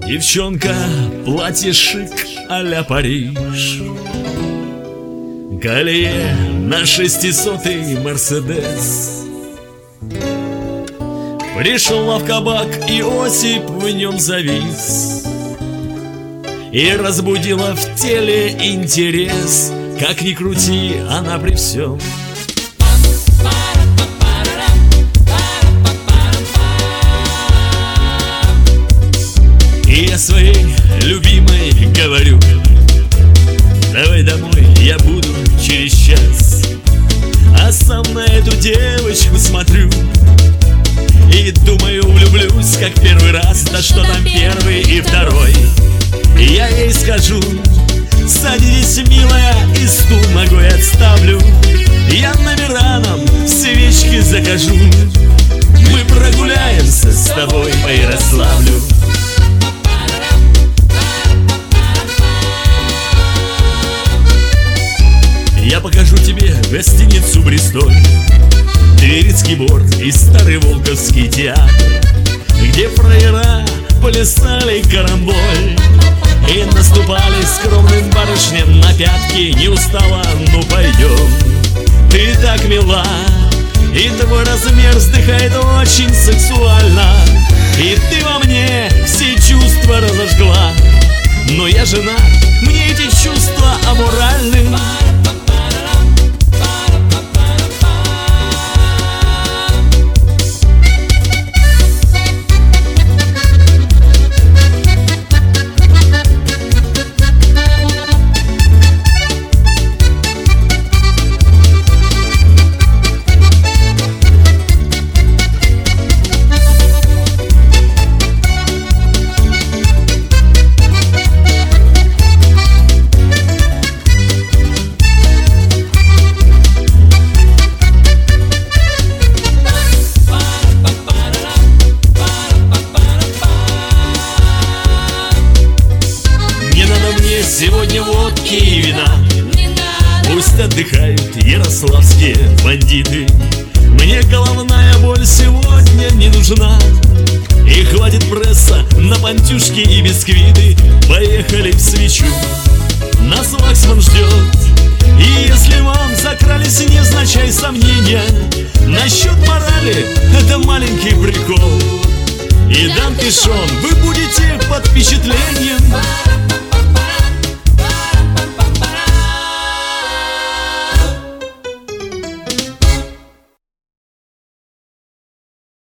Девчонка, платье шик а-ля Париж, колье на 600-й Мерседес. Пришла в кабак, и Осип в нем завис и разбудила в теле интерес. Как ни крути, она при всем. И я своей любимой говорю: давай домой, я буду через час. А сам на эту девочку смотрю и думаю, влюблюсь как первый раз. Да что там первый и второй. И я ей скажу: садись, милая, и стул ногой отставлю. Я номера нам свечки закажу. Мы прогуляемся с тобой по Ярославлю. Я покажу тебе гостиницу Бристоль, Тверицкий борт и старый Волковский театр, где фраера плясали карамболь и наступали скромным барышням на пятки. Не устала? Ну пойдем. Ты так мила, и твой размер вздыхает очень сексуально, и ты во мне все чувства разожгла. Но я женат, мне эти чувства аморальны. Сегодня водки и вина, пусть отдыхают ярославские бандиты. Мне головная боль сегодня не нужна, и хватит пресса на пантюшки и бисквиты. Поехали в Свечу, нас Ваксман ждет. И если вам